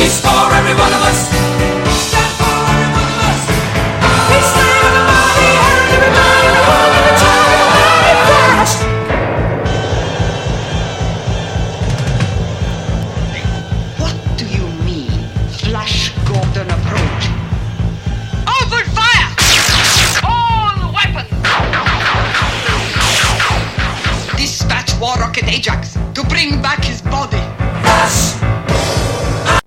Peace for every one of us. Stand for every one of us. Peace for everybody and everybody in the world every time everybody flash. What do you mean, Flash Gordon approach? Open fire! All weapons! Dispatch War Rocket Ajax to bring back his body. Flash.